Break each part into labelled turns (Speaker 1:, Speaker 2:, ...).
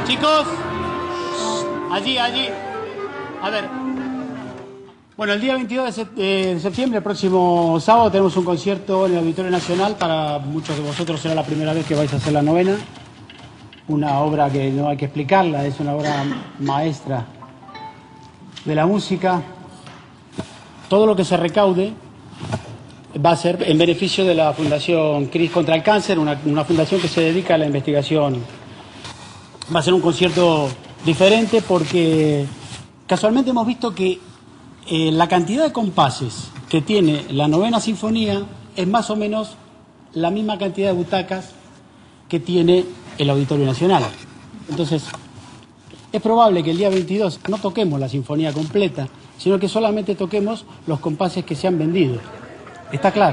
Speaker 1: Chicos, allí. A ver. Bueno, el día 22 de septiembre, el próximo sábado, tenemos un concierto en el Auditorio Nacional. Para muchos de vosotros será la primera vez que vais a hacer la novena. Una obra que no hay que explicarla, es una obra maestra de la música. Todo lo que se recaude va a ser en beneficio de la Fundación CRIS contra el Cáncer, una fundación que se dedica a la investigación. Va a ser un concierto diferente porque casualmente hemos visto que la cantidad de compases que tiene la novena sinfonía es más o menos la misma cantidad de butacas que tiene el Auditorio Nacional. Entonces, es probable que el día 22 no toquemos la sinfonía completa, sino que solamente toquemos los compases que se han vendido. ¿Está claro?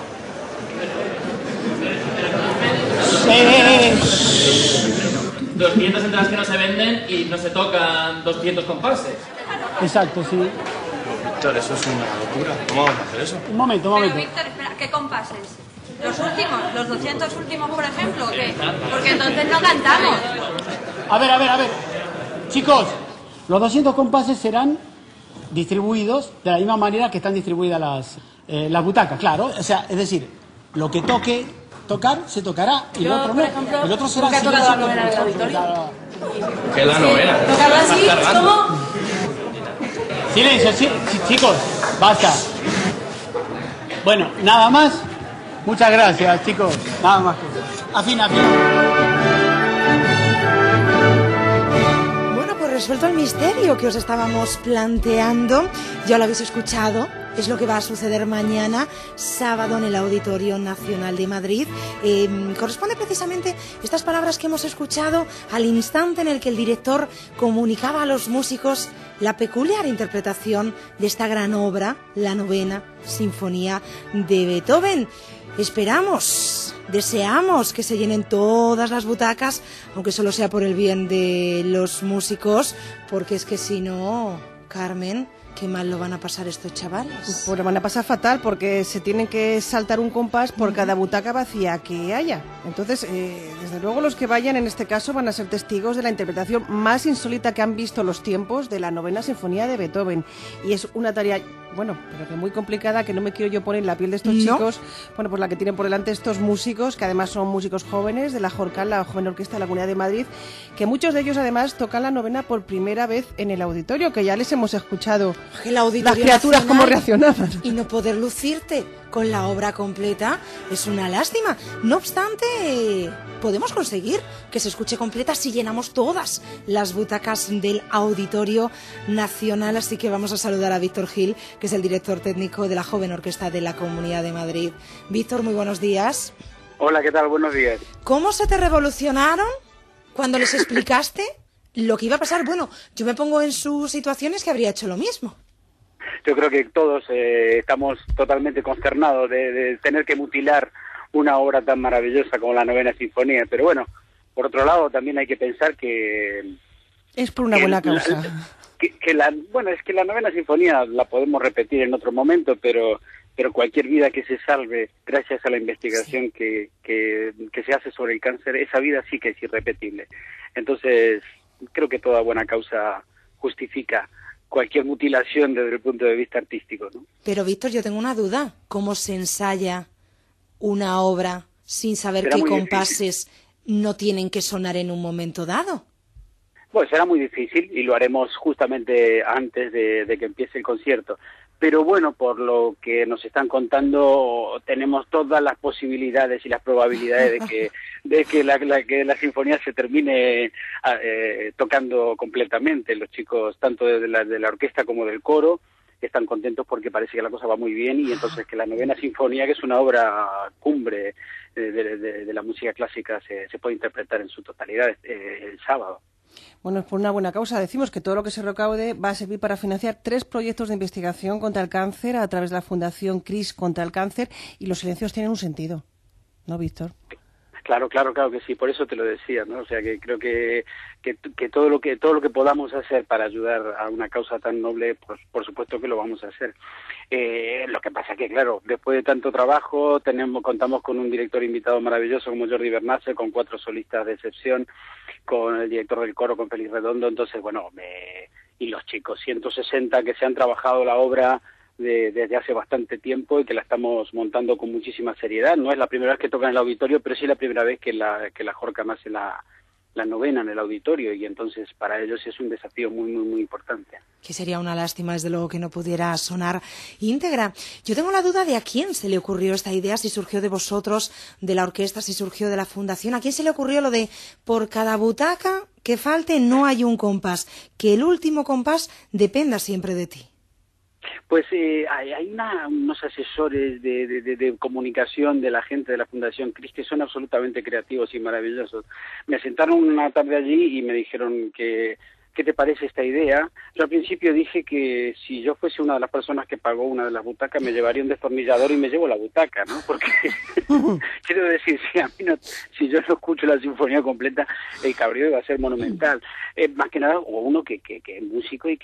Speaker 2: 200 entradas que no se venden y no se tocan 200 compases.
Speaker 1: Exacto, sí.
Speaker 3: Víctor, eso es una locura. ¿Cómo vamos a hacer eso?
Speaker 1: Un momento.
Speaker 4: Pero, Víctor, espera, ¿qué compases? ¿Los últimos? ¿Los 200 últimos, por ejemplo? ¿O qué? Porque entonces no cantamos.
Speaker 1: A ver. Chicos, los 200 compases serán distribuidos de la misma manera que están distribuidas las butacas, claro. O sea, es decir, lo que tocar, se tocará y el otro no.
Speaker 4: Ejemplo,
Speaker 1: El otro será
Speaker 4: ¿nunca he tocado la novena del auditorio?
Speaker 3: ¿Qué es la novena?
Speaker 4: ¿Tocarlo así? ¿Cómo?
Speaker 1: Silencio, chicos, basta. Bueno, nada más. Muchas gracias, chicos. Nada más. Afina.
Speaker 5: Bueno, pues resuelto el misterio que os estábamos planteando. Ya lo habéis escuchado. Es lo que va a suceder mañana, sábado, en el Auditorio Nacional de Madrid. Corresponde precisamente estas palabras que hemos escuchado al instante en el que el director comunicaba a los músicos la peculiar interpretación de esta gran obra, la novena sinfonía de Beethoven. Esperamos, deseamos que se llenen todas las butacas, aunque solo sea por el bien de los músicos, porque es que si no, Carmen, qué mal lo van a pasar estos chavales.
Speaker 6: Pues lo van a pasar fatal porque se tienen que saltar un compás por cada butaca vacía que haya. Entonces, desde luego los que vayan en este caso van a ser testigos de la interpretación más insólita que han visto los tiempos de la novena sinfonía de Beethoven. Y es una tarea, bueno, pero que muy complicada, que no me quiero yo poner en la piel de estos chicos. Bueno, pues la que tienen por delante estos músicos, que además son músicos jóvenes de la JORCAL, la Joven Orquesta de la Comunidad de Madrid, que muchos de ellos además tocan la novena por primera vez en el auditorio, que ya les hemos escuchado
Speaker 5: El Auditorio
Speaker 6: las criaturas
Speaker 5: Nacional,
Speaker 6: cómo reaccionaban.
Speaker 5: Y no poder lucirte con la obra completa es una lástima. No obstante, podemos conseguir que se escuche completa si llenamos todas las butacas del Auditorio Nacional. Así que vamos a saludar a Víctor Gil, que es el director técnico de la Joven Orquesta de la Comunidad de Madrid. Víctor, muy buenos días.
Speaker 7: Hola, ¿qué tal? Buenos días.
Speaker 5: ¿Cómo se te revolucionaron cuando les explicaste lo que iba a pasar? Bueno, yo me pongo en sus situaciones, que habría hecho lo mismo.
Speaker 7: Yo creo que todos estamos totalmente consternados de tener que mutilar una obra tan maravillosa como la novena sinfonía. Pero bueno, por otro lado también hay que pensar que...
Speaker 6: Es por una buena causa.
Speaker 7: Bueno, es que la novena sinfonía la podemos repetir en otro momento, pero cualquier vida que se salve gracias a la investigación que se hace sobre el cáncer, esa vida sí que es irrepetible. Entonces, creo que toda buena causa justifica cualquier mutilación desde el punto de vista artístico, ¿no?
Speaker 5: Pero, Víctor, yo tengo una duda. ¿Cómo se ensaya una obra sin saber qué compases no tienen que sonar en un momento dado?
Speaker 7: Bueno, será muy difícil y lo haremos justamente antes de que empiece el concierto. Pero bueno, por lo que nos están contando, tenemos todas las posibilidades y las probabilidades de que la sinfonía se termine tocando completamente. Los chicos, tanto de la orquesta como del coro, están contentos porque parece que la cosa va muy bien, y entonces que la novena sinfonía, que es una obra cumbre de la música clásica, se puede interpretar en su totalidad el sábado.
Speaker 6: Bueno, es por una buena causa. Decimos que todo lo que se recaude va a servir para financiar 3 proyectos de investigación contra el cáncer a través de la Fundación CRIS contra el Cáncer, y los silencios tienen un sentido, ¿no, Víctor?
Speaker 7: Claro que sí, por eso te lo decía, ¿no? O sea, que creo que todo lo que podamos hacer para ayudar a una causa tan noble, por supuesto que lo vamos a hacer. Lo que pasa que, claro, después de tanto trabajo, contamos con un director invitado maravilloso como Jordi Bernace, con 4 solistas de excepción, con el director del coro, con Félix Redondo, entonces, bueno, y los chicos, 160 que se han trabajado la obra desde hace bastante tiempo y que la estamos montando con muchísima seriedad. No es la primera vez que tocan en el auditorio, pero sí la primera vez que la Jorcam hace la novena en el auditorio, y entonces para ellos es un desafío muy, muy, muy importante.
Speaker 5: Que sería una lástima, desde luego, que no pudiera sonar íntegra. Yo tengo la duda de a quién se le ocurrió esta idea, si surgió de vosotros, de la orquesta, si surgió de la fundación. ¿A quién se le ocurrió lo de por cada butaca que falte no hay un compás, que el último compás dependa siempre de ti?
Speaker 7: Pues hay unos asesores de comunicación de la gente de la Fundación CRIS que son absolutamente creativos y maravillosos. Me sentaron una tarde allí y me dijeron ¿qué te parece esta idea? Yo al principio dije que si yo fuese una de las personas que pagó una de las butacas me llevaría un destornillador y me llevo la butaca, ¿no? Porque quiero decir, si yo no escucho la sinfonía completa, el cabreo va a ser monumental. Más que nada, o uno que es músico y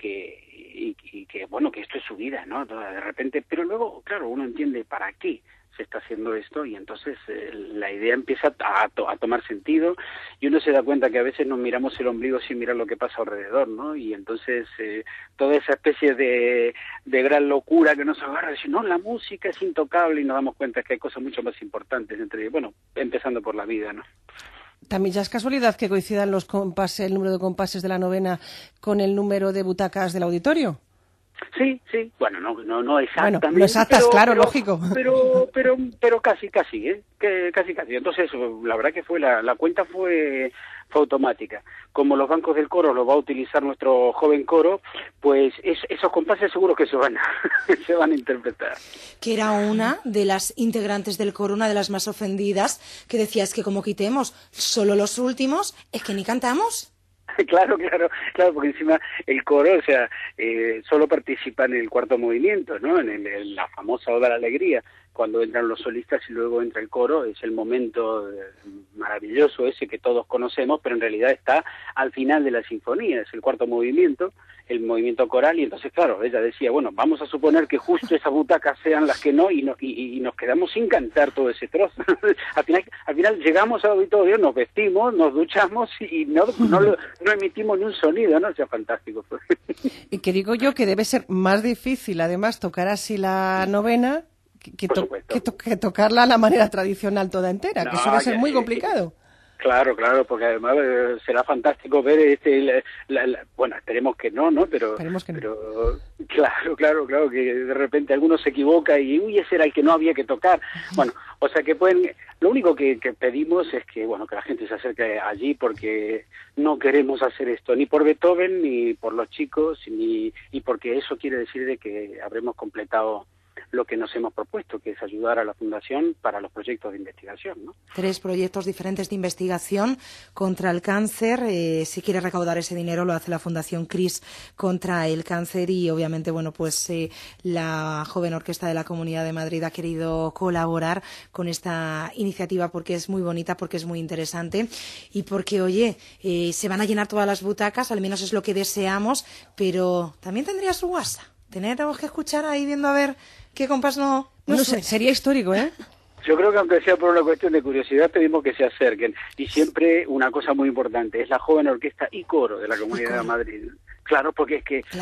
Speaker 7: que bueno, que esto es su vida, ¿no? De repente, pero luego, claro, uno entiende para qué se está haciendo esto, y entonces la idea empieza a tomar sentido, y uno se da cuenta que a veces nos miramos el ombligo sin mirar lo que pasa alrededor, ¿no? Y entonces toda esa especie de gran locura que nos agarra, decir, no, la música es intocable, y nos damos cuenta que hay cosas mucho más importantes, empezando por la vida, ¿no?
Speaker 6: También ya es casualidad que coincidan los compases, el número de compases de la novena con el número de butacas del auditorio.
Speaker 7: Sí, bueno, no exactamente.
Speaker 6: Bueno, no exactas, claro, lógico.
Speaker 7: Pero casi, ¿eh? Casi. Entonces, la verdad que la cuenta fue automática. Como los bancos del coro los va a utilizar nuestro joven coro, pues esos compases seguro que se van a interpretar.
Speaker 5: Que era una de las integrantes del coro, una de las más ofendidas, que decía, es que como quitemos solo los últimos, es que ni cantamos.
Speaker 7: Claro, porque encima el coro, o sea, solo participa en el cuarto movimiento, ¿no? En la famosa Oda a la Alegría, cuando entran los solistas y luego entra el coro, es el momento maravilloso ese que todos conocemos, pero en realidad está al final de la sinfonía, es el cuarto movimiento, el movimiento coral, y entonces, claro, ella decía, bueno, vamos a suponer que justo esas butacas sean las que no, y nos quedamos sin cantar todo ese trozo. al final llegamos al auditorio, nos vestimos, nos duchamos y no emitimos ni un sonido, ¿no? O sea, fantástico.
Speaker 6: Y que digo yo que debe ser más difícil, además, tocar así la novena que tocarla a la manera tradicional toda entera, que suele ser muy complicado.
Speaker 7: Claro, porque además será fantástico ver bueno, esperemos que no, pero claro, que de repente alguno se equivoca y ese era el que no había que tocar. Bueno, o sea que lo único que pedimos es que la gente se acerque allí, porque no queremos hacer esto ni por Beethoven ni por los chicos, y porque eso quiere decir de que habremos completado lo que nos hemos propuesto, que es ayudar a la Fundación para los proyectos de investigación, ¿no? 3
Speaker 5: proyectos diferentes de investigación contra el cáncer. Si quiere recaudar ese dinero, lo hace la Fundación CRIS contra el cáncer, y obviamente, la joven orquesta de la Comunidad de Madrid ha querido colaborar con esta iniciativa porque es muy bonita, porque es muy interesante y porque, se van a llenar todas las butacas, al menos es lo que deseamos, pero también tendría su guasa. Tenemos que escuchar ahí viendo a ver qué compás no sé.
Speaker 6: Sería histórico, ¿eh?
Speaker 7: Yo creo que aunque sea por una cuestión de curiosidad, pedimos que se acerquen. Y siempre una cosa muy importante, es la joven orquesta y coro de la Comunidad de Madrid. Claro, porque es que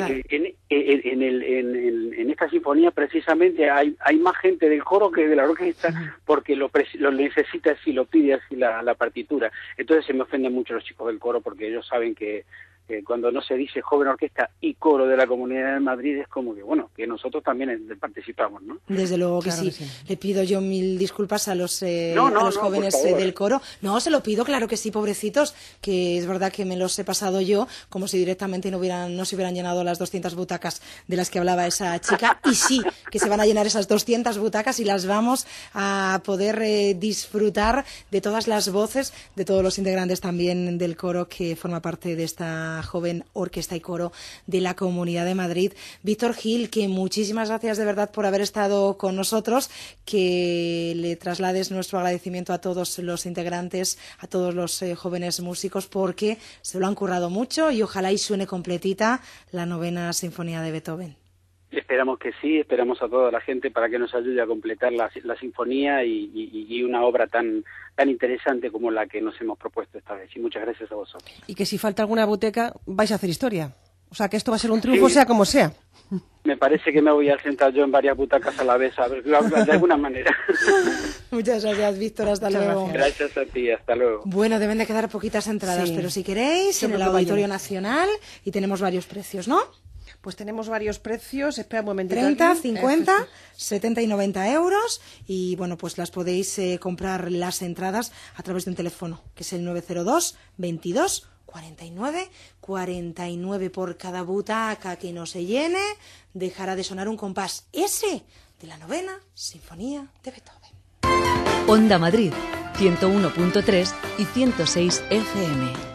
Speaker 7: en esta sinfonía precisamente hay más gente del coro que de la orquesta, porque lo necesita así, lo pide así la partitura. Entonces se me ofenden mucho los chicos del coro, porque ellos saben que cuando no se dice joven orquesta y coro de la Comunidad de Madrid, es como que nosotros también participamos, ¿no?
Speaker 5: Desde luego que sí. Le pido yo 1000 disculpas a los jóvenes del coro. No, se lo pido, claro que sí, pobrecitos, que es verdad que me los he pasado yo, como si directamente no se hubieran llenado las 200 butacas de las que hablaba esa chica, y sí, que se van a llenar esas 200 butacas y las vamos a poder disfrutar de todas las voces, de todos los integrantes también del coro que forma parte de esta la joven orquesta y coro de la Comunidad de Madrid. Víctor Gil, que muchísimas gracias de verdad por haber estado con nosotros, que le traslades nuestro agradecimiento a todos los integrantes, a todos los jóvenes músicos, porque se lo han currado mucho y ojalá y suene completita la 9ª Sinfonía de Beethoven.
Speaker 7: Esperamos que sí, esperamos a toda la gente para que nos ayude a completar la sinfonía y una obra tan interesante como la que nos hemos propuesto esta vez. Y muchas gracias a vosotros.
Speaker 6: Y que si falta alguna buteca, vais a hacer historia. O sea, que esto va a ser un triunfo, sea como sea.
Speaker 7: Me parece que me voy a sentar yo en varias butacas a la vez, a ver, de alguna manera.
Speaker 5: Muchas gracias, Víctor. Hasta luego.
Speaker 7: Gracias a ti, hasta luego.
Speaker 5: Bueno, deben de quedar poquitas entradas, pero si queréis, en el Auditorio Nacional, y tenemos varios precios, ¿no?
Speaker 6: Pues tenemos varios precios, espera un momentito.
Speaker 5: 30, 50, 70 y 90 euros. Y bueno, pues las podéis comprar las entradas a través de un teléfono, que es el 902 22 49 49. Por cada butaca que no se llene, dejará de sonar un compás ese de la 9ª Sinfonía de Beethoven.
Speaker 8: Onda Madrid, 101.3 y 106 FM.